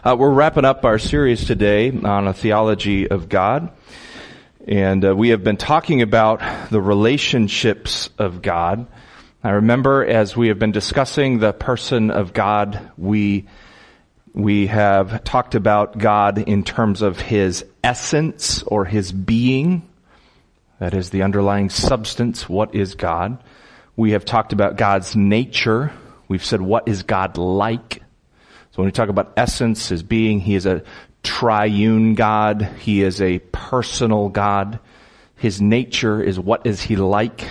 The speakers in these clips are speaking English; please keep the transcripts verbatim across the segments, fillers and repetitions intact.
Uh, we're wrapping up our series today on a theology of God. And uh, we have been talking about the relationships of God. I remember as we have been discussing the person of God, we we have talked about God in terms of His essence or His being. That is the underlying substance. What is God? We have talked about God's nature. We've said, what is God like? So when we talk about essence, His being, He is a triune God. He is a personal God. His nature is what is He like?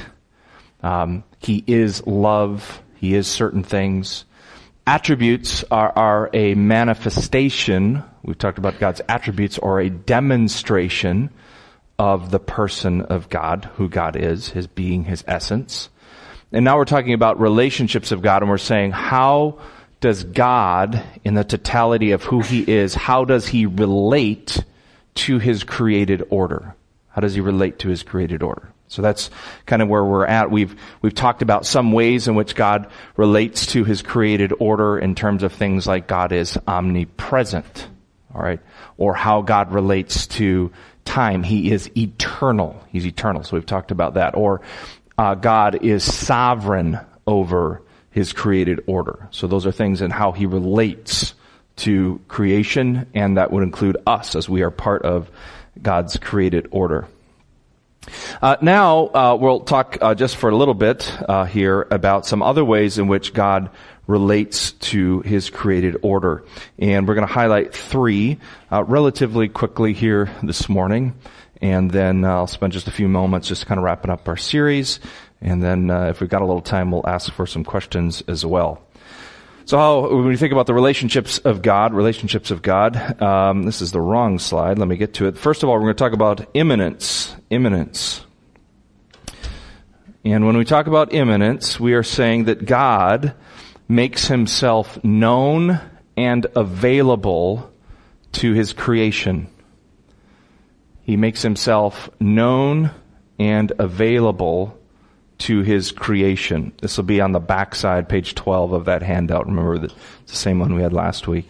Um, he is love. He is certain things. Attributes are, are a manifestation. We've talked about God's attributes, or a demonstration of the person of God, who God is, His being, His essence. And now we're talking about relationships of God, and we're saying, how does God, in the totality of who He is, how does He relate to His created order? How does He relate to His created order? So that's kind of where we're at. We've we've talked about some ways in which God relates to His created order in terms of things like God is omnipresent, all right, or how God relates to time. He is eternal. He's eternal. So we've talked about that. Or uh, God is sovereign over His created order. So those are things in how He relates to creation, and that would include us as we are part of God's created order. Uh, now, uh, we'll talk uh, just for a little bit uh, here about some other ways in which God relates to His created order. And we're going to highlight three uh, relatively quickly here this morning. And then uh, I'll spend just a few moments just kind of wrapping up our series. And then uh, if we've got a little time, we'll ask for some questions as well. So how, when you think about the relationships of God, relationships of God, um, this is the wrong slide. Let me get to it. First of all, we're going to talk about immanence. Immanence. And when we talk about immanence, we are saying that God makes Himself known and available to His creation. He makes Himself known and available to His creation. This will be on the back side, page twelve of that handout. Remember that it's the same one we had last week.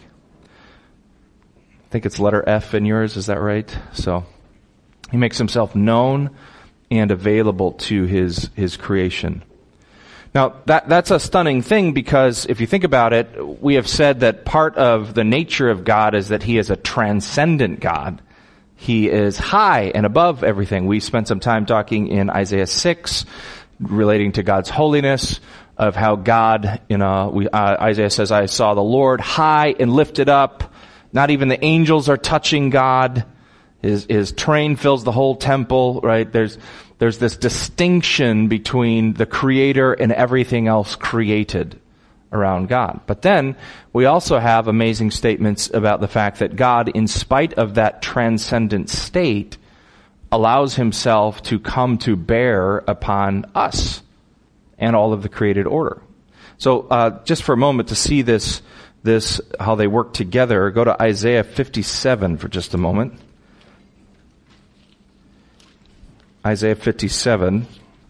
I think it's letter F in yours, is that right? So He makes Himself known and available to His His creation. Now, that that's a stunning thing, because if you think about it, we have said that part of the nature of God is that He is a transcendent God. He is high and above everything. We spent some time talking in Isaiah six, relating to God's holiness, of how God, you know, we, uh, Isaiah says, I saw the Lord high and lifted up. Not even the angels are touching God. His, his train fills the whole temple, right? There's, there's this distinction between the Creator and everything else created around God. But then we also have amazing statements about the fact that God, in spite of that transcendent state, allows Himself to come to bear upon us and all of the created order. So, uh, just for a moment to see this, this, how they work together, go to Isaiah fifty-seven for just a moment. Isaiah fifty-seven.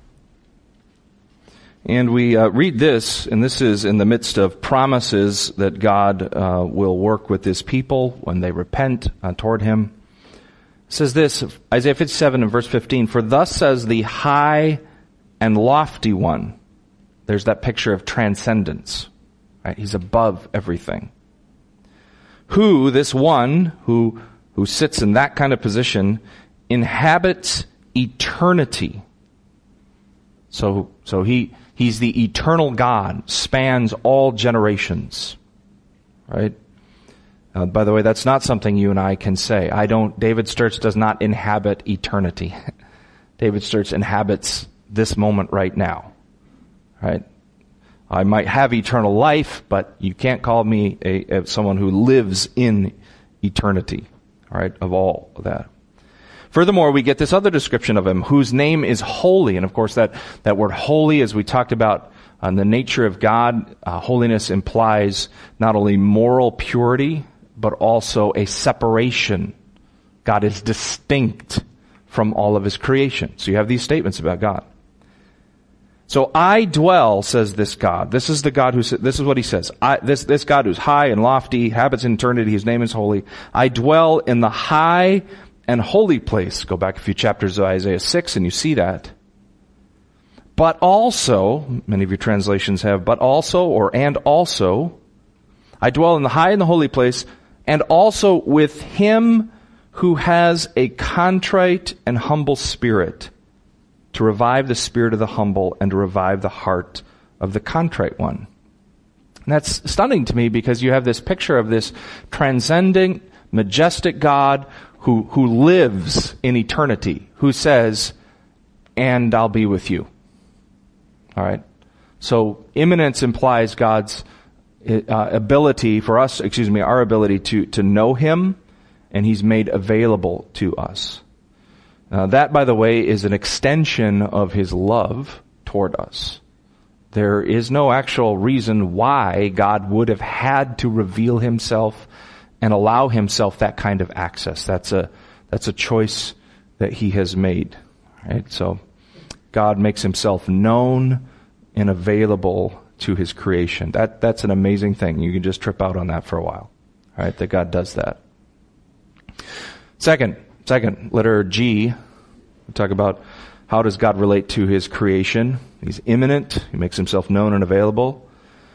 And we uh, read this, and this is in the midst of promises that God uh, will work with His people when they repent uh, toward Him. It says this, Isaiah fifty-seven and verse fifteen, for thus says the high and lofty one. There's that picture of transcendence, right? He's above everything. Who, this one who, who sits in that kind of position, inhabits eternity. So, so he, he's the eternal God, spans all generations, right? Uh, by the way, that's not something you and I can say. I don't, David Sturts does not inhabit eternity. David Sturts inhabits this moment right now, right? I might have eternal life, but you can't call me a, a someone who lives in eternity, all right, of all of that. Furthermore, we get this other description of Him, whose name is holy. And of course, that, that word holy, as we talked about on the nature of God, uh, holiness implies not only moral purity, but also a separation. God is distinct from all of His creation. So you have these statements about God. So I dwell, says this God. This is the God who, this is what he says. I, this, this God who's high and lofty, habits in eternity, his name is holy. I dwell in the high and holy place. Go back a few chapters of Isaiah six and you see that. But also, many of your translations have, but also, or and also, I dwell in the high and the holy place, and also with him who has a contrite and humble spirit, to revive the spirit of the humble and to revive the heart of the contrite one. And that's stunning to me because you have this picture of this transcendent, majestic God who, who lives in eternity, who says, and I'll be with you. All right. So immanence implies God's uh, ability for us, excuse me, our ability to, to know him, and he's made available to us. Uh, that, by the way, is an extension of his love toward us. There is no actual reason why God would have had to reveal himself and allow himself that kind of access. That's a, that's a choice that he has made. Right? So God makes himself known and available to his creation. That, that's an amazing thing. You can just trip out on that for a while. All right? That God does that. Second, Second, letter G, we talk about how does God relate to his creation. He's immanent. He makes himself known and available.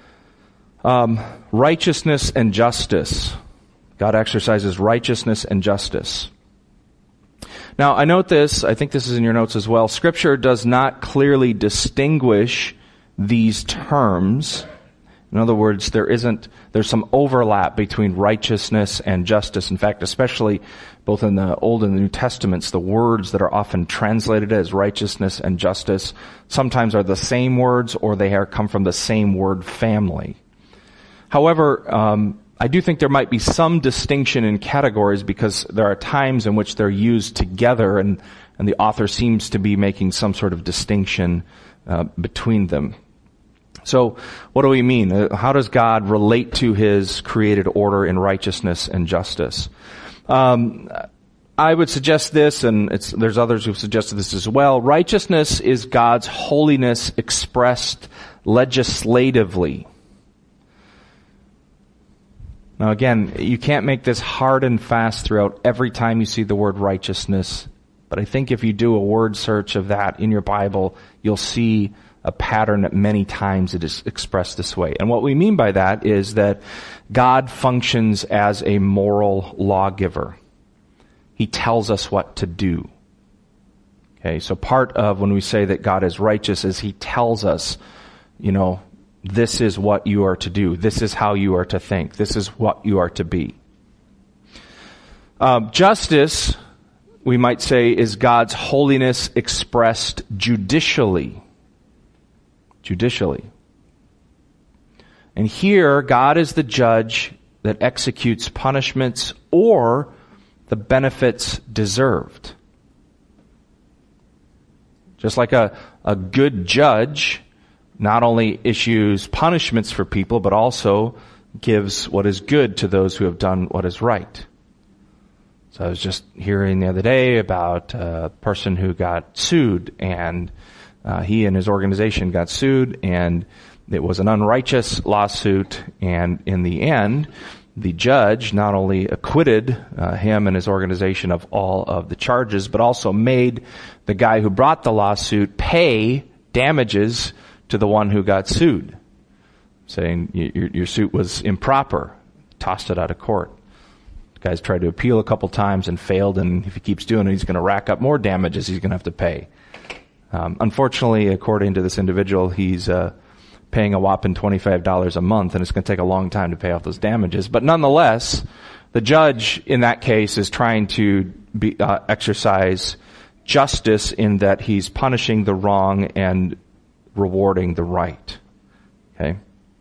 Um, righteousness and justice. God exercises righteousness and justice. Now, I note this. I think this is in your notes as well. Scripture does not clearly distinguish these terms. In other words, there isn't, there's some overlap between righteousness and justice. In fact, especially both in the Old and the New Testaments, the words that are often translated as righteousness and justice sometimes are the same words or they are come from the same word family. However, um, I do think there might be some distinction in categories because there are times in which they're used together and, and the author seems to be making some sort of distinction uh, between them. So what do we mean? How does God relate to his created order in righteousness and justice? Um, I would suggest this, and it's, there's others who've suggested this as well. Righteousness is God's holiness expressed legislatively. Now again, you can't make this hard and fast throughout every time you see the word righteousness, but I think if you do a word search of that in your Bible, you'll see a pattern that many times it is expressed this way. And what we mean by that is that God functions as a moral lawgiver. He tells us what to do. Okay, so part of when we say that God is righteous is he tells us, you know, this is what you are to do. This is how you are to think. This is what you are to be. Um, justice, we might say, is God's holiness expressed judicially. Judicially. And here, God is the judge that executes punishments or the benefits deserved. Just like a, a good judge not only issues punishments for people, but also gives what is good to those who have done what is right. So I was just hearing the other day about a person who got sued, and uh, he and his organization got sued, and it was an unrighteous lawsuit, and in the end, the judge not only acquitted uh, him and his organization of all of the charges, but also made the guy who brought the lawsuit pay damages to the one who got sued, saying your, your suit was improper, tossed it out of court. The guy's tried to appeal a couple times and failed, and if he keeps doing it, he's going to rack up more damages he's going to have to pay. Um, unfortunately, according to this individual, he's uh, paying a whopping twenty-five dollars a month, and it's going to take a long time to pay off those damages. But nonetheless, the judge in that case is trying to be, uh, exercise justice in that he's punishing the wrong and rewarding the right. Okay.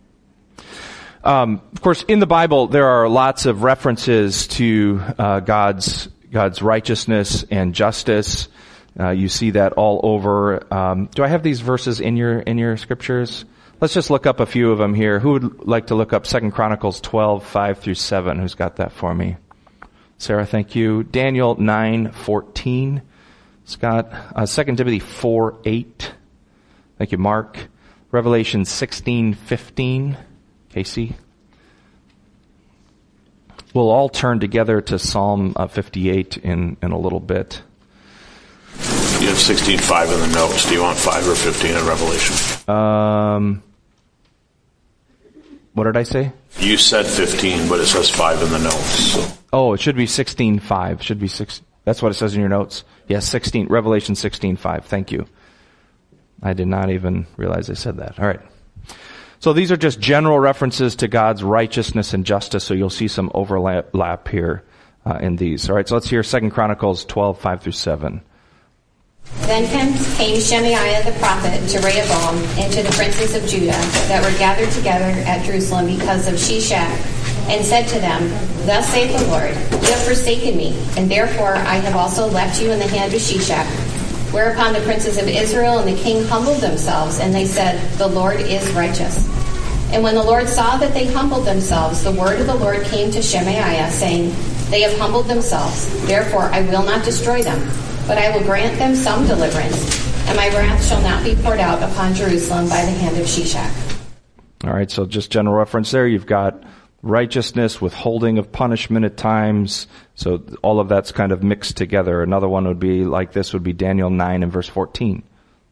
Um, of course, in the Bible, there are lots of references to uh, God's God's righteousness and justice. Uh, you see that all over. Um, do I have these verses in your in your scriptures? Let's just look up a few of them here. Who would like to look up Second Chronicles twelve, five through seven? Who's got that for me? Sarah, thank you. Daniel nine, fourteen. Scott, uh, Second Timothy four, eight. Thank you, Mark. Revelation sixteen fifteen. Casey. We'll all turn together to Psalm uh, fifty-eight in, in a little bit. You have sixteen five in the notes. Do you want five or fifteen in Revelation? Um, what did I say? You said fifteen, but it says five in the notes. So. Oh, it should be sixteen five. Should be six. That's what it says in your notes. Yes, sixteen. Revelation sixteen five. Thank you. I did not even realize I said that. All right. So these are just general references to God's righteousness and justice, so you'll see some overlap here uh, in these. All right, so let's hear Second Chronicles twelve, five through seven. Then came Shemaiah the prophet to Rehoboam and to the princes of Judah that were gathered together at Jerusalem because of Shishak, and said to them, Thus saith the Lord, You have forsaken me, and therefore I have also left you in the hand of Shishak. Whereupon the princes of Israel and the king humbled themselves, and they said, The Lord is righteous. And when the Lord saw that they humbled themselves, the word of the Lord came to Shemaiah, saying, They have humbled themselves, therefore I will not destroy them, but I will grant them some deliverance, and my wrath shall not be poured out upon Jerusalem by the hand of Shishak. All right, so just general reference there. You've got righteousness, withholding of punishment at times. So all of that's kind of mixed together. Another one would be like this would be Daniel nine and verse fourteen.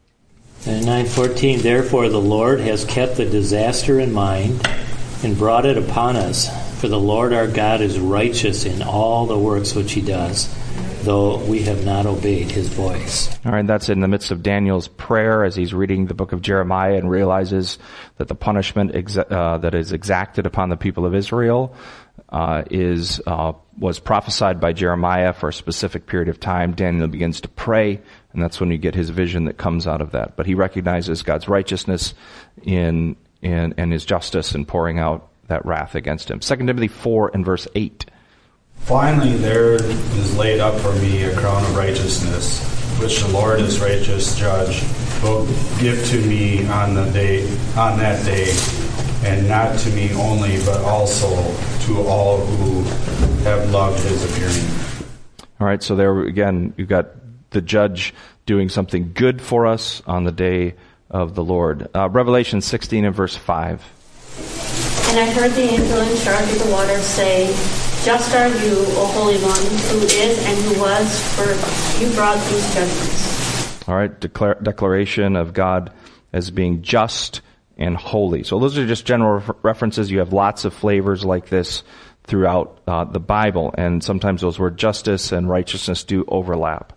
And nine fourteen, Therefore the Lord has kept the disaster in mind and brought it upon us. For the Lord our God is righteous in all the works which he does, though we have not obeyed his voice. All right, that's in the midst of Daniel's prayer as he's reading the book of Jeremiah and realizes that the punishment exa- uh, that is exacted upon the people of Israel uh, is uh, was prophesied by Jeremiah for a specific period of time. Daniel begins to pray, and that's when you get his vision that comes out of that. But he recognizes God's righteousness in in and his justice in pouring out that wrath against him. Second Timothy four and verse eight. Finally, there is laid up for me a crown of righteousness, which the Lord is righteous judge will give to me on the day, on that day, and not to me only, but also to all who have loved his appearing. All right, so there again, you've got the judge doing something good for us on the day of the Lord. Uh, Revelation sixteen and verse five. And I heard the angel in charge of the waters say, Just are you, O Holy One, who is and who was, for you brought these judgments. All right, declare, declaration of God as being just and holy. So those are just general references. You have lots of flavors like this throughout uh, the Bible, and sometimes those words justice and righteousness do overlap.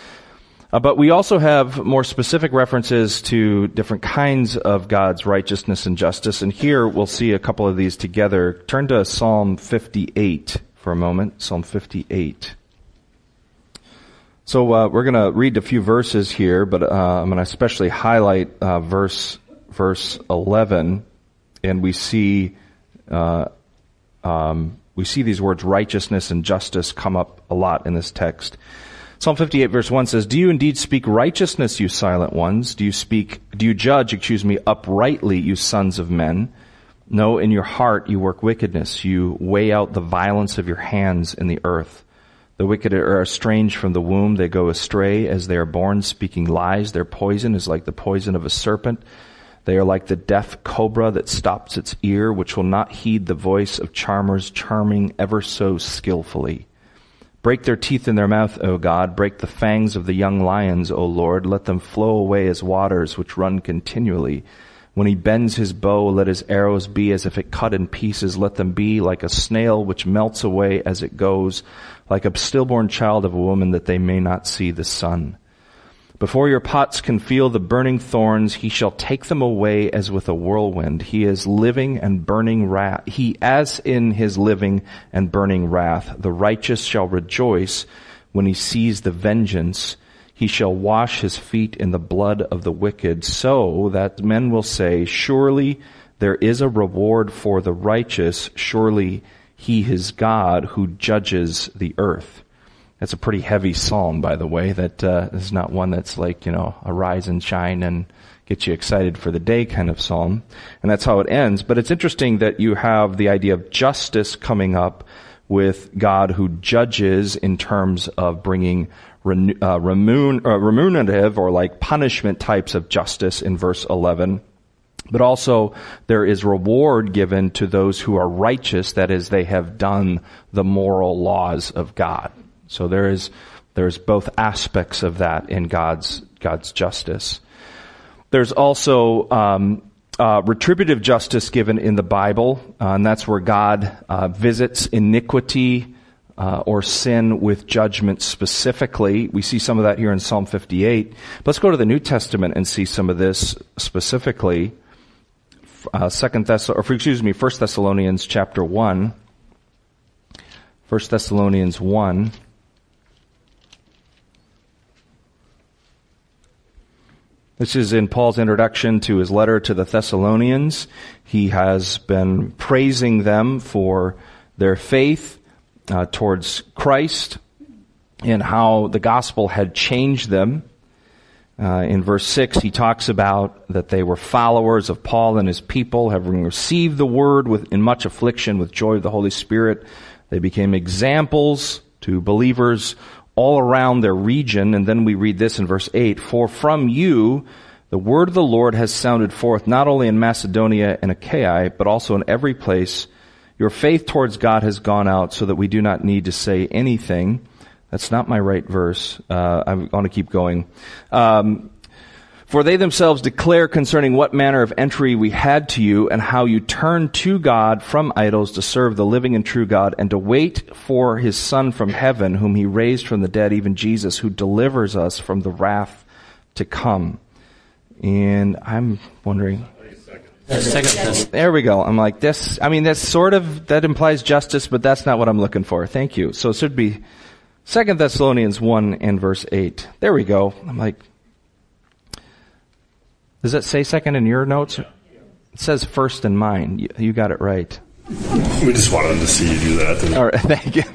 Uh, but we also have more specific references to different kinds of God's righteousness and justice, and here we'll see a couple of these together. Turn to Psalm fifty-eight for a moment. Psalm fifty-eight. So uh, we're going to read a few verses here, but uh, I'm going to especially highlight uh, verse verse eleven, and we see uh, um, we see these words righteousness and justice come up a lot in this text. Psalm fifty-eight verse one says, Do you indeed speak righteousness, you silent ones? Do you speak, do you judge, excuse me, uprightly, you sons of men? No, in your heart you work wickedness. You weigh out the violence of your hands in the earth. The wicked are estranged from the womb. They go astray as they are born, speaking lies. Their poison is like the poison of a serpent. They are like the deaf cobra that stops its ear, which will not heed the voice of charmers, charming ever so skillfully. Break their teeth in their mouth, O God. Break the fangs of the young lions, O Lord. Let them flow away as waters which run continually. When he bends his bow, let his arrows be as if it cut in pieces. Let them be like a snail which melts away as it goes, like a stillborn child of a woman, that they may not see the sun. Before your pots can feel the burning thorns, he shall take them away as with a whirlwind. He is living and burning wrath. He, as in his living and burning wrath, the righteous shall rejoice when he sees the vengeance. He shall wash his feet in the blood of the wicked, so that men will say, Surely there is a reward for the righteous. Surely he is God who judges the earth. That's a pretty heavy psalm, by the way. That uh, is not one that's like, you know, a rise and shine and get you excited for the day kind of psalm. And that's how it ends. But it's interesting that you have the idea of justice coming up with God who judges in terms of bringing Ren- uh, remun- uh, remunerative or like punishment types of justice in verse eleven. But also there is reward given to those who are righteous, that is, they have done the moral laws of God. So there is there's both aspects of that in God's God's justice. There's also um, uh, retributive justice given in the Bible, uh, and that's where God uh, visits iniquity Uh, or sin with judgment specifically. We see some of that here in Psalm fifty-eight. Let's go to the New Testament and see some of this specifically. Uh, Second Thess, or excuse me, First Thessalonians chapter one. First Thessalonians one. This is in Paul's introduction to his letter to the Thessalonians. He has been praising them for their faith Uh, towards Christ and how the gospel had changed them. Uh, in verse six, he talks about that they were followers of Paul and his people, having received the word with, in much affliction with joy of the Holy Spirit. They became examples to believers all around their region. And then we read this in verse eight, "For from you the word of the Lord has sounded forth, not only in Macedonia and Achaia, but also in every place. Your faith towards God has gone out, so that we do not need to say anything." That's not my right verse. Uh, I want to keep going. Um, "For they themselves declare concerning what manner of entry we had to you, and how you turned to God from idols to serve the living and true God, and to wait for his Son from heaven, whom he raised from the dead, even Jesus, who delivers us from the wrath to come." And I'm wondering... Second. There we go. I'm like, this, I mean, that's sort of, that implies justice, but that's not what I'm looking for. Thank you. So it should be Second Thessalonians one and verse eight. There we go. I'm like, does that say second in your notes? It says first in mine. You, you got it right. We just wanted to see you do that. All right. Thank you.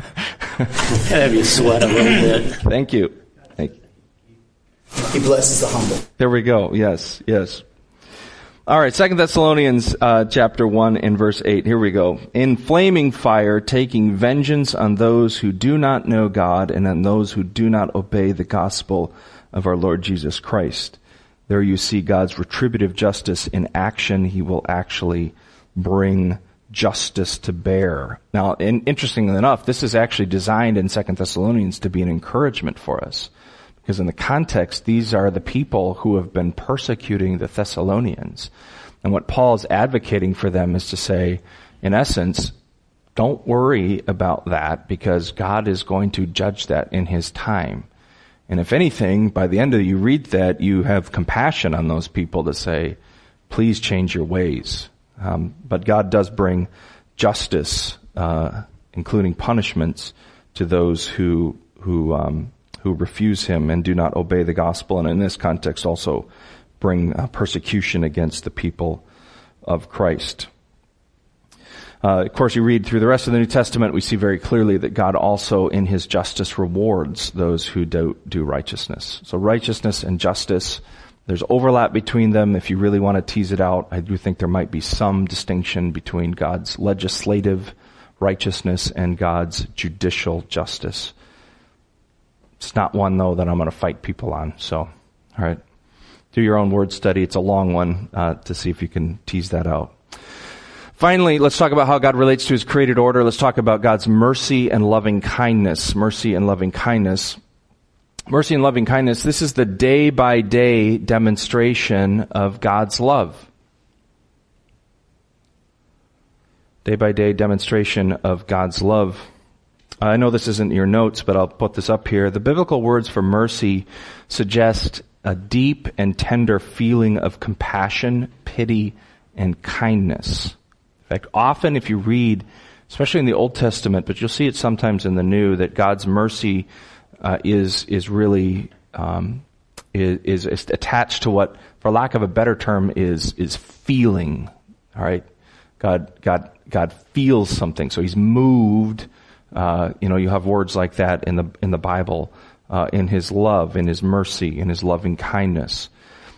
Have you sweat a little bit? Thank you. Thank you. He blesses the humble. There we go. Yes. Yes. All right, Second Thessalonians uh, chapter one and verse eight. Here we go. "In flaming fire, taking vengeance on those who do not know God and on those who do not obey the gospel of our Lord Jesus Christ." There you see God's retributive justice in action. He will actually bring justice to bear. Now, in, interestingly enough, this is actually designed in Second Thessalonians to be an encouragement for us. Because in the context, these are the people who have been persecuting the Thessalonians. And what Paul is advocating for them is to say, in essence, don't worry about that, because God is going to judge that in his time. And if anything, by the end of it, you read that, you have compassion on those people to say, please change your ways. Um, but God does bring justice, uh, including punishments, to those who, who, um, who refuse him and do not obey the gospel, and in this context also bring uh, persecution against the people of Christ. Uh, of course, you read through the rest of the New Testament, we see very clearly that God also in his justice rewards those who do, do righteousness. So righteousness and justice, there's overlap between them. If you really want to tease it out, I do think there might be some distinction between God's legislative righteousness and God's judicial justice. It's not one, though, that I'm going to fight people on. So, all right. Do your own word study. It's a long one uh, to see if you can tease that out. Finally, let's talk about how God relates to his created order. Let's talk about God's mercy and loving kindness. Mercy and loving kindness. Mercy and loving kindness. This is the day-by-day demonstration of God's love. Day-by-day demonstration of God's love. I know this isn't your notes, but I'll put this up here. The biblical words for mercy suggest a deep and tender feeling of compassion, pity, and kindness. In fact, often if you read, especially in the Old Testament, but you'll see it sometimes in the New, that God's mercy uh, is is really um, is, is attached to what, for lack of a better term, is is feeling. All right, God God God feels something, so He's moved. Uh, you know, you have words like that in the in the Bible, uh, in His love, in His mercy, in His loving kindness.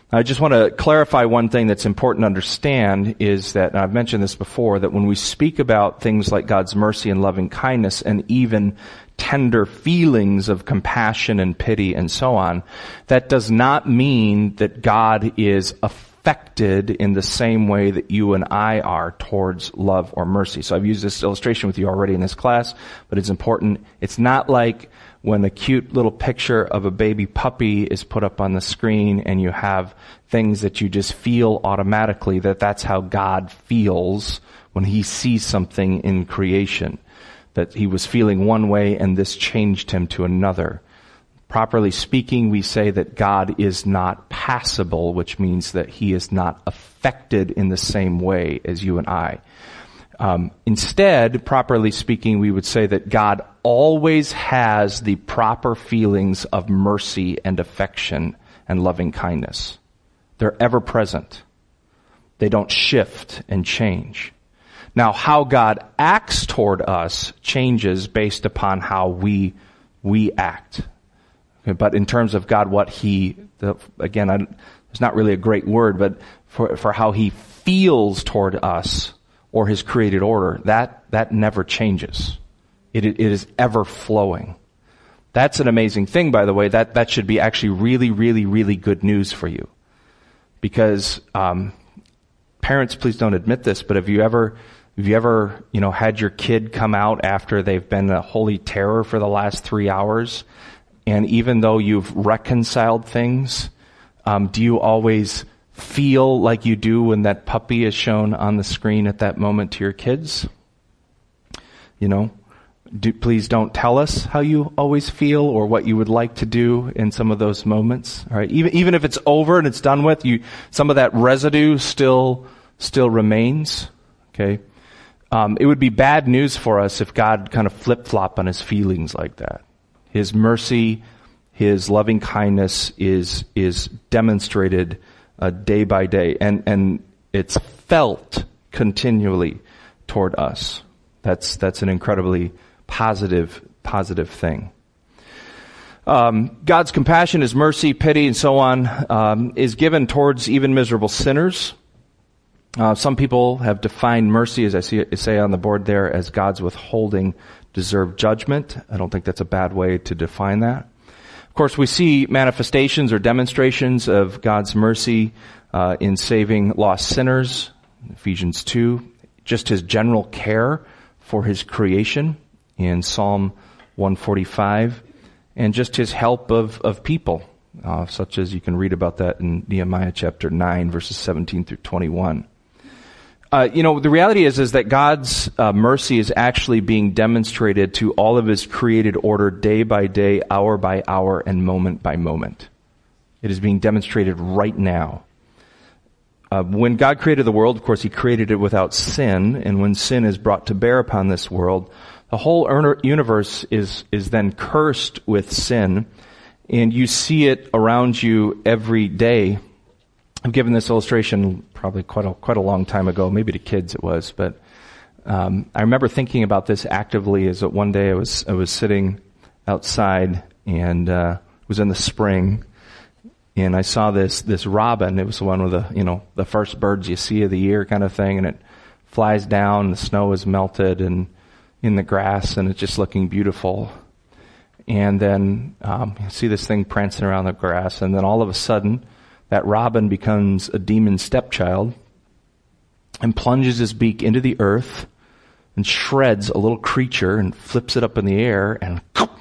I just want to clarify one thing that's important to understand is that, and I've mentioned this before, that when we speak about things like God's mercy and loving kindness and even tender feelings of compassion and pity and so on, that does not mean that God is affected in the same way that you and I are towards love or mercy. So I've used this illustration with you already in this class, but it's important. It's not like when a cute little picture of a baby puppy is put up on the screen and you have things that you just feel automatically, that that's how God feels when he sees something in creation, that he was feeling one way and this changed him to another. Properly speaking, we say that God is not passible, which means that he is not affected in the same way as you and I. Um, instead, properly speaking, we would say that God always has the proper feelings of mercy and affection and loving kindness. They're ever present. They don't shift and change. Now, how God acts toward us changes based upon how we we act. Okay, but in terms of God, what he, the, again, I, it's not really a great word, but for, for how he feels toward us, or his created order, that, that never changes. It, it is ever flowing. That's an amazing thing, by the way. That, that should be actually really, really, really good news for you. Because, um, parents, please don't admit this, but have you ever, have you ever, you know, had your kid come out after they've been a holy terror for the last three hours? And even though you've reconciled things, um, do you always feel like you do when that puppy is shown on the screen at that moment to your kids? You know, do, please don't tell us how you always feel or what you would like to do in some of those moments. All right, even even if it's over and it's done with, you some of that residue still still remains. Okay, um, it would be bad news for us if God kind of flip flop on his feelings like that. His mercy, his loving kindness is is demonstrated Uh, day by day, and and it's felt continually toward us. That's that's an incredibly positive positive thing. Um, God's compassion, his mercy, pity, and so on um, is given towards even miserable sinners. Uh, some people have defined mercy, as I see it say on the board there, as God's withholding deserved judgment. I don't think that's a bad way to define that. Of course, we see manifestations or demonstrations of God's mercy uh, in saving lost sinners, Ephesians two, just his general care for his creation in Psalm one forty-five, and just his help of, of people, uh, such as you can read about that in Nehemiah chapter nine, verses seventeen through twenty-one. Uh, you know, the reality is, is that God's uh, mercy is actually being demonstrated to all of his created order day by day, hour by hour, and moment by moment. It is being demonstrated right now. Uh, when God created the world, of course, he created it without sin, and when sin is brought to bear upon this world, the whole universe is, is then cursed with sin, and you see it around you every day. I've given this illustration probably quite a, quite a long time ago, maybe to kids it was, but um, I remember thinking about this actively as one day I was I was sitting outside, and uh, it was in the spring, and I saw this this robin. It was the one with the you know the first birds you see of the year kind of thing, and it flies down. The snow is melted and in the grass, and it's just looking beautiful. And then um, you see this thing prancing around the grass, and then all of a sudden, that robin becomes a demon stepchild and plunges his beak into the earth and shreds a little creature and flips it up in the air and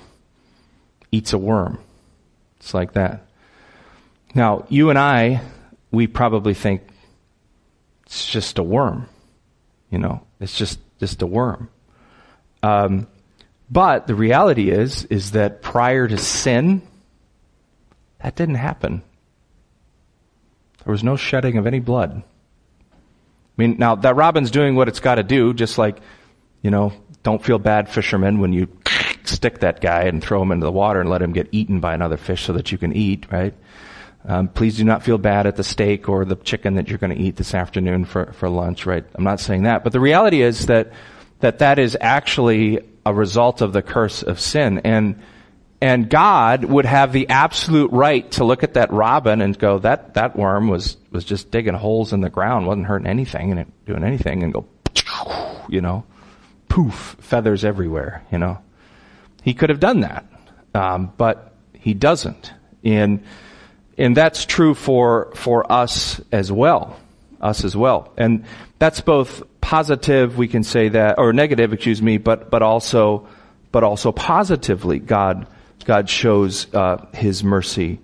eats a worm. It's like that. Now, you and I, we probably think it's just a worm. You know, it's just, just a worm. Um, but the reality is, is that prior to sin, that didn't happen. There was no shedding of any blood. I mean, now that robin's doing what it's got to do, just like, you know, don't feel bad, fishermen, when you stick that guy and throw him into the water and let him get eaten by another fish so that you can eat, right? Um, please do not feel bad at the steak or the chicken that you're going to eat this afternoon for, for lunch, right? I'm not saying that. But the reality is that, that that is actually a result of the curse of sin. And And God would have the absolute right to look at that robin and go, that, that worm was, was just digging holes in the ground, wasn't hurting anything and it doing anything, and go, you know, poof, feathers everywhere, you know. He could have done that, um, but he doesn't. And, and that's true for, for us as well, us as well. And that's both positive, we can say that, or negative, excuse me, but, but also, but also positively, God, God shows, uh, His mercy.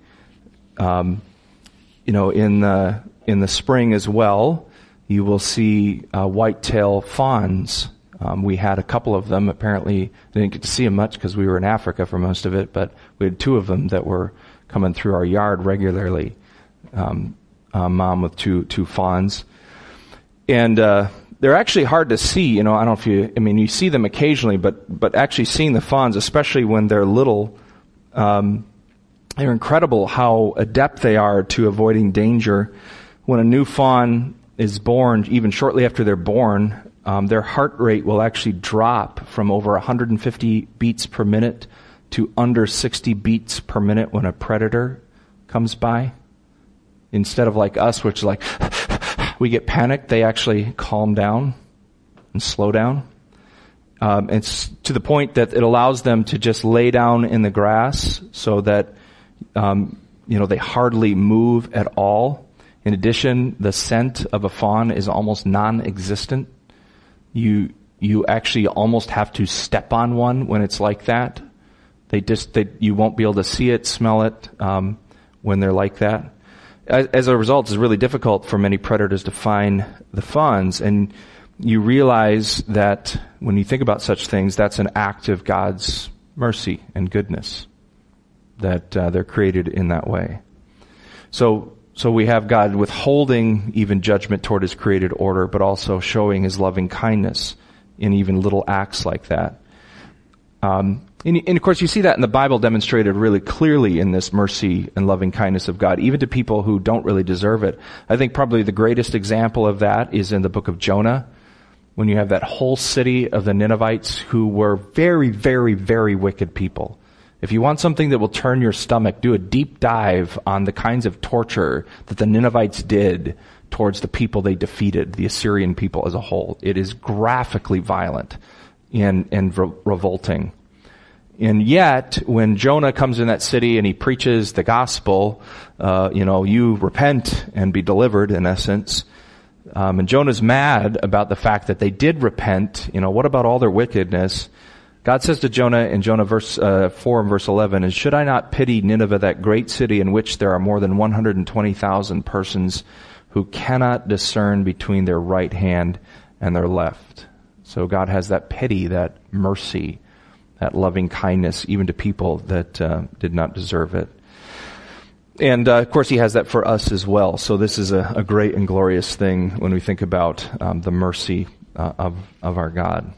Um, you know, in the, in the spring as well, you will see, uh, whitetail fawns. Um, we had a couple of them. Apparently, didn't get to see them much because we were in Africa for most of it, but we had two of them that were coming through our yard regularly. Um, a mom with two, two fawns. And, uh, they're actually hard to see, you know, I don't know if you, I mean, you see them occasionally, but, but actually seeing the fawns, especially when they're little, um, they're incredible how adept they are to avoiding danger. When a new fawn is born, even shortly after they're born, um, their heart rate will actually drop from over one hundred fifty beats per minute to under sixty beats per minute when a predator comes by. Instead of like us, which is like, we get panicked, they actually calm down and slow down. Um, it's to the point that it allows them to just lay down in the grass so that, um, you know, they hardly move at all. In addition, the scent of a fawn is almost non-existent. You, you actually almost have to step on one when it's like that. They just, they, you won't be able to see it, smell it, um, when they're like that. As a result, it's really difficult for many predators to find the fawns, and you realize that when you think about such things, that's an act of God's mercy and goodness, that uh, they're created in that way. So, so we have God withholding even judgment toward His created order, but also showing His loving kindness in even little acts like that. Um, And, and of course you see that in the Bible demonstrated really clearly in this mercy and loving kindness of God, even to people who don't really deserve it. I think probably the greatest example of that is in the book of Jonah, when you have that whole city of the Ninevites who were very, very, very wicked people. If you want something that will turn your stomach, do a deep dive on the kinds of torture that the Ninevites did towards the people they defeated, the Assyrian people as a whole. It is graphically violent and, and re- revolting. And yet, when Jonah comes in that city and he preaches the gospel, uh, you know, you repent and be delivered, in essence. Um, and Jonah's mad about the fact that they did repent. You know, what about all their wickedness? God says to Jonah in Jonah verse uh, four and verse eleven, "And should I not pity Nineveh, that great city in which there are more than one hundred twenty thousand persons who cannot discern between their right hand and their left?" So God has that pity, that mercy, that loving kindness, even to people that uh, did not deserve it. And, uh, of course, He has that for us as well. So this is a, a great and glorious thing when we think about um, the mercy uh, of, of our God.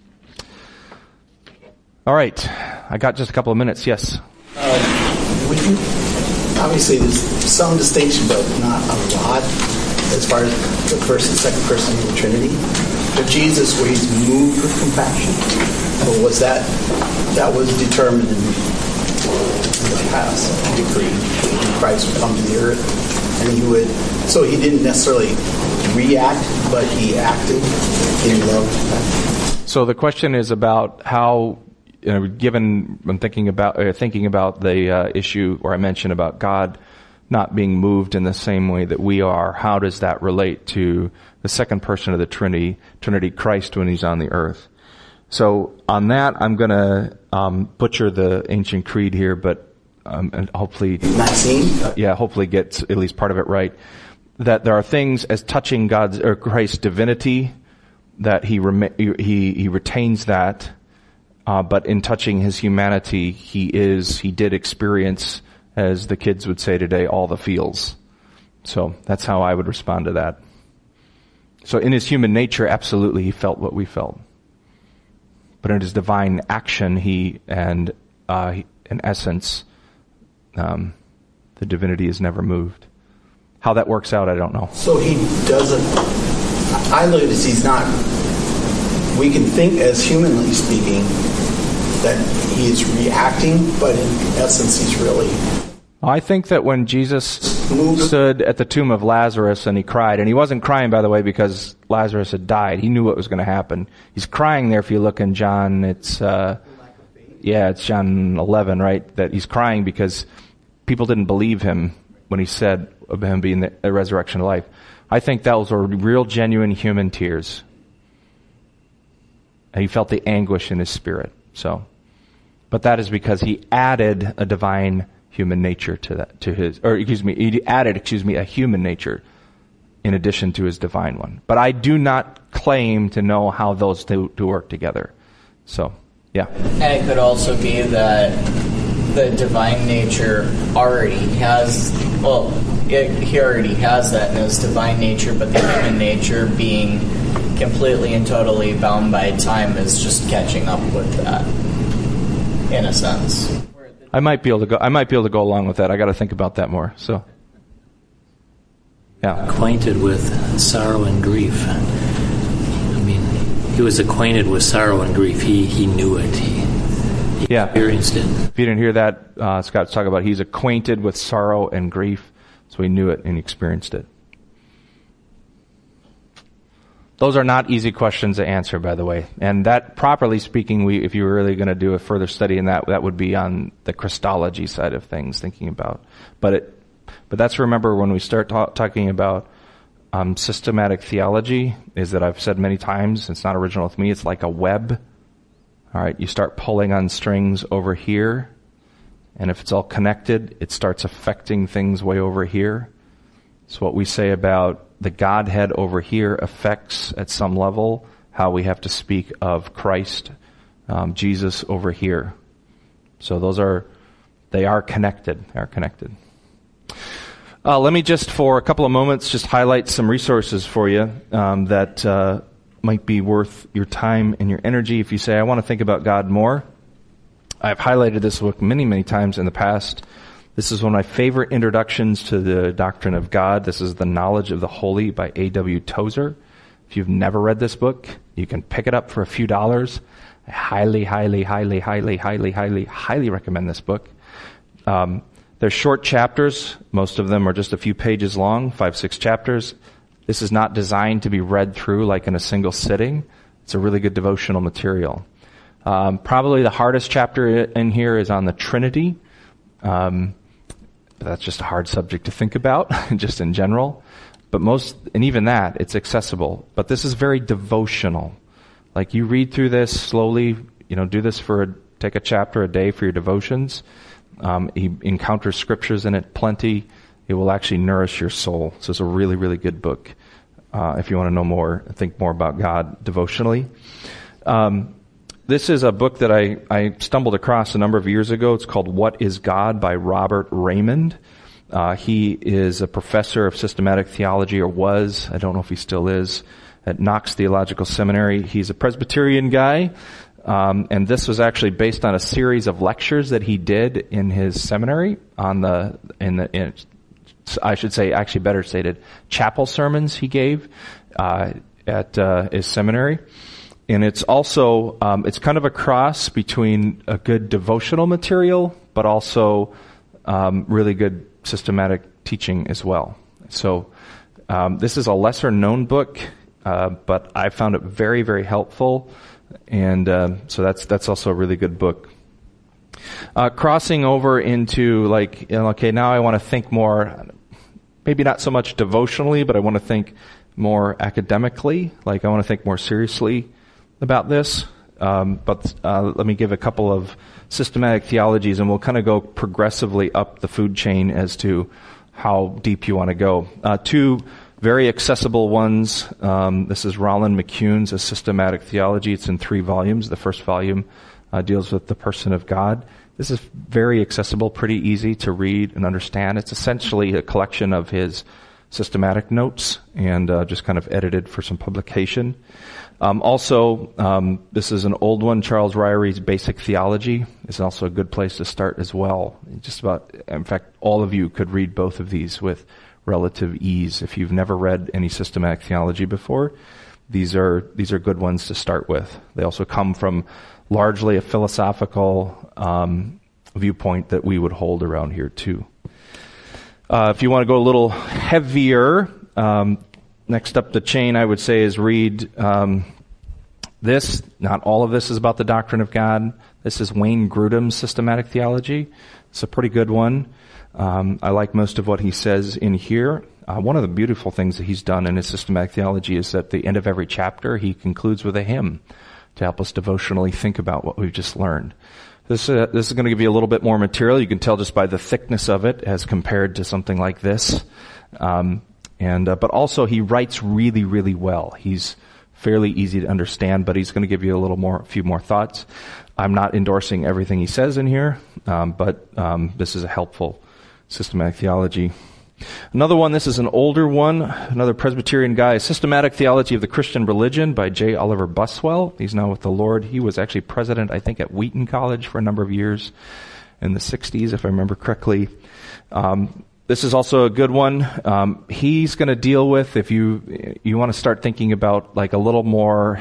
All right. I got just a couple of minutes. Yes? Uh, would you, obviously, there's some distinction, but not a lot, as far as the first and second person of the Trinity. But Jesus, where He's moved with compassion, or was that that was determined in the past decree? Christ would come to the earth, and He would. So He didn't necessarily react, but He acted in love. So the question is about how, you know, given I'm thinking about uh, thinking about the uh, issue where I mentioned about God not being moved in the same way that we are. How does that relate to the second person of the Trinity, Trinity Christ, when He's on the earth? So on that, I'm going to um, butcher the ancient creed here, but um, and hopefully, Nicene? yeah, hopefully get at least part of it right. That there are things as touching God's or Christ's divinity that he rem- he he retains that, uh, but in touching His humanity, he is he did experience, as the kids would say today, all the feels. So that's how I would respond to that. So in His human nature, absolutely, He felt what we felt. But in His divine action, He, and uh, in essence, um, the divinity is never moved. How that works out, I don't know. So He doesn't, I look at this, He's not, we can think as humanly speaking, that he is reacting, but in essence he's really... I think that when Jesus stood at the tomb of Lazarus and he cried, and he wasn't crying, by the way, because Lazarus had died. He knew what was going to happen. He's crying there. If you look in John, it's, uh, yeah, it's John eleven, right? That he's crying because people didn't believe him when he said of him being the, the resurrection of life. I think those were real, genuine human tears. And he felt the anguish in his spirit. So, but that is because he added a divine human nature to that, to his, or excuse me, he added, excuse me, a human nature in addition to his divine one. But I do not claim to know how those two, two work together. So, yeah. And it could also be that the divine nature already has, well, it, he already has that in his divine nature, but the human nature being completely and totally bound by time is just catching up with that, in a sense. I might be able to go. I might be able to go along with that. I got to think about that more. So, yeah. Acquainted with sorrow and grief. I mean, he was acquainted with sorrow and grief. He he knew it. He, he yeah. experienced it. If you didn't hear that, uh, Scott's talking about he's acquainted with sorrow and grief, so he knew it and he experienced it. Those are not easy questions to answer, by the way. And that, properly speaking, we, if you were really going to do a further study in that, that would be on the Christology side of things, thinking about. But it, but that's, remember, when we start ta- talking about um, systematic theology, is that I've said many times, it's not original with me, it's like a web. All right, you start pulling on strings over here, and if it's all connected, it starts affecting things way over here. So what we say about the Godhead over here affects, at some level, how we have to speak of Christ, um, Jesus over here. So those are, they are connected. They are connected. Uh, let me just, for a couple of moments, just highlight some resources for you um, that uh, might be worth your time and your energy if you say, I want to think about God more. I've highlighted this book many, many times in the past. This is one of my favorite introductions to the doctrine of God. This is The Knowledge of the Holy by A W Tozer. If you've never read this book, you can pick it up for a few dollars. I highly, highly, highly, highly, highly, highly, highly recommend this book. Um, they're short chapters. Most of them are just a few pages long, five, six chapters. This is not designed to be read through like in a single sitting. It's a really good devotional material. Um, probably the hardest chapter in here is on the Trinity. Um, That's just a hard subject to think about, just in general. But most, and even that, it's accessible. But this is very devotional. Like, you read through this slowly, you know, do this for, a, take a chapter a day for your devotions. Um, he encounters scriptures in it plenty. It will actually nourish your soul. So it's a really, really good book. Uh, if you want to know more, think more about God devotionally. Um, This is a book that I, I stumbled across a number of years ago. It's called What is God by Robert Raymond. Uh, he is a professor of systematic theology, or was, I don't know if he still is, at Knox Theological Seminary. He's a Presbyterian guy, um, and this was actually based on a series of lectures that he did in his seminary on the, in the, in, I should say, actually better stated, chapel sermons he gave uh, at uh, his seminary. And it's also, um, it's kind of a cross between a good devotional material, but also um, really good systematic teaching as well. So um, this is a lesser known book, uh, but I found it very, very helpful. And uh, so that's that's also a really good book. Uh, crossing over into, like, you know, okay, now I want to think more, maybe not so much devotionally, but I want to think more academically. Like, I want to think more seriously about this, um, but uh, let me give a couple of systematic theologies, and we'll kind of go progressively up the food chain as to how deep you want to go. Uh, two very accessible ones. Um, this is Roland McCune's A Systematic Theology. It's in three volumes. The first volume uh, deals with the person of God. This is very accessible, pretty easy to read and understand. It's essentially a collection of his systematic notes and uh, just kind of edited for some publication. Um, also, um, this is an old one, Charles Ryrie's Basic Theology. It's also a good place to start as well. Just about, in fact, all of you could read both of these with relative ease. If you've never read any systematic theology before, these are these are good ones to start with. They also come from largely a philosophical um, viewpoint that we would hold around here too. Uh, if you want to go a little heavier, um, next up the chain I would say is read um, this. Not all of this is about the doctrine of God. This is Wayne Grudem's systematic theology. It's a pretty good one. Um, I like most of what he says in here. Uh, one of the beautiful things that he's done in his systematic theology is at the end of every chapter, he concludes with a hymn to help us devotionally think about what we've just learned. This, uh, this is going to give you a little bit more material. You can tell just by the thickness of it as compared to something like this. Um, and uh, but also he writes really, really well. He's fairly easy to understand, but he's going to give you a little more, a few more thoughts. I'm not endorsing everything he says in here, um, but um, this is a helpful systematic theology. Another one, this is an older one, another Presbyterian guy, Systematic Theology of the Christian Religion by J. Oliver Buswell. He's now with the Lord. He was actually president, I think, at Wheaton College for a number of years in the sixties, if I remember correctly. Um, this is also a good one. Um, he's going to deal with, if you you want to start thinking about like a little more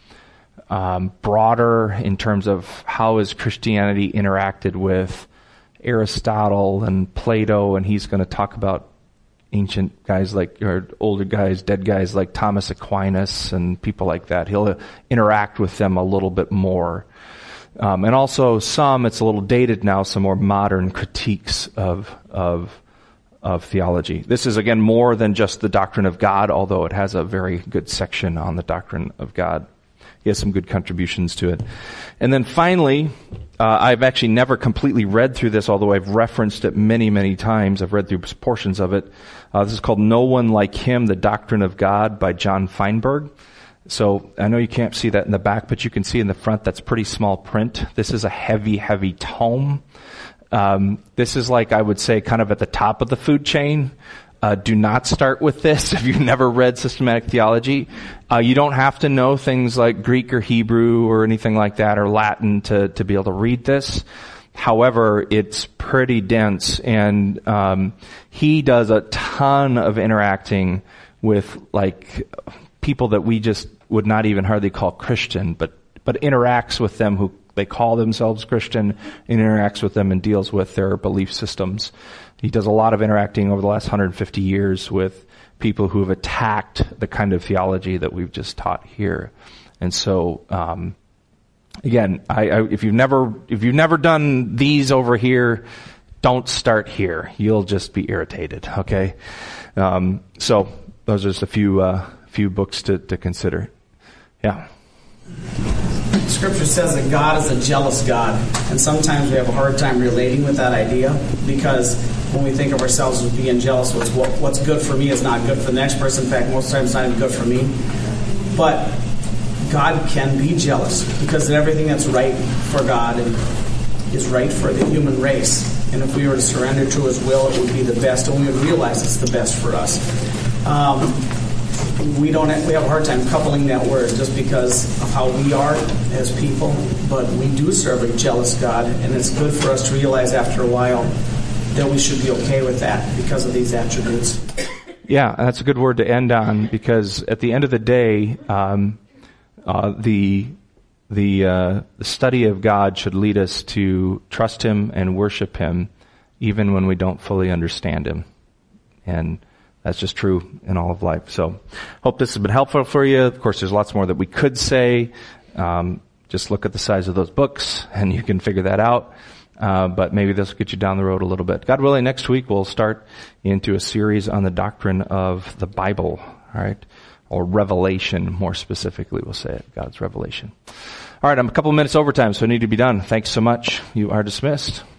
um, broader in terms of how has Christianity interacted with Aristotle and Plato, and he's going to talk about ancient guys like, or older guys, dead guys like Thomas Aquinas and people like that. He'll interact with them a little bit more. Um, and also some, it's a little dated now, some more modern critiques of, of, of theology. This is again more than just the doctrine of God, although it has a very good section on the doctrine of God. He has some good contributions to it. And then finally, uh, I've actually never completely read through this, although I've referenced it many, many times. I've read through portions of it. Uh, this is called No One Like Him, The Doctrine of God by John Feinberg. So I know you can't see that in the back, but you can see in the front that's pretty small print. This is a heavy, heavy tome. Um, this is like, I would say, kind of at the top of the food chain. Uh, do not start with this if you've never read systematic theology. Uh, you don't have to know things like Greek or Hebrew or anything like that, or Latin to, to be able to read this. However, it's pretty dense, and um, he does a ton of interacting with like people that we just would not even hardly call Christian, but but interacts with them who they call themselves Christian, and interacts with them and deals with their belief systems. He does a lot of interacting over the last one hundred fifty years with people who have attacked the kind of theology that we've just taught here. And so, um, again, I, I, if you've never, if you've never done these over here, don't start here. You'll just be irritated. Okay. Um, so those are just a few, uh, few books to, to consider. Yeah. Scripture says that God is a jealous God, and sometimes we have a hard time relating with that idea, because when we think of ourselves as being jealous, what's, what, what's good for me is not good for the next person. In fact, most times it's not even good for me. But God can be jealous, because everything that's right for God is right for the human race. And if we were to surrender to His will, it would be the best, and we would realize it's the best for us. Um, We don't. Have, we have a hard time coupling that word just because of how we are as people. But we do serve a jealous God, and it's good for us to realize after a while that we should be okay with that because of these attributes. Yeah, that's a good word to end on, because at the end of the day, um, uh, the the uh, the study of God should lead us to trust Him and worship Him, even when we don't fully understand Him, and that's just true in all of life. So, hope this has been helpful for you. Of course, there's lots more that we could say. Um, just look at the size of those books, and you can figure that out. Uh, but maybe this will get you down the road a little bit. God willing, next week we'll start into a series on the doctrine of the Bible, all right? Or revelation, more specifically, we'll say it. God's revelation. All right, I'm a couple of minutes overtime, so I need to be done. Thanks so much. You are dismissed.